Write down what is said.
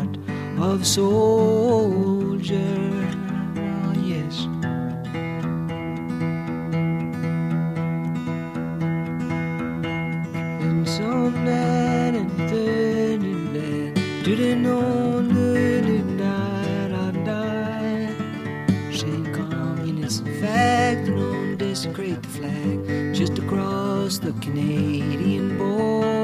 heart of soldier. Oh, yes. And some night and third night, didn't know the night I died. Saying communist fact, don't desecrate the flag just across the Canadian border.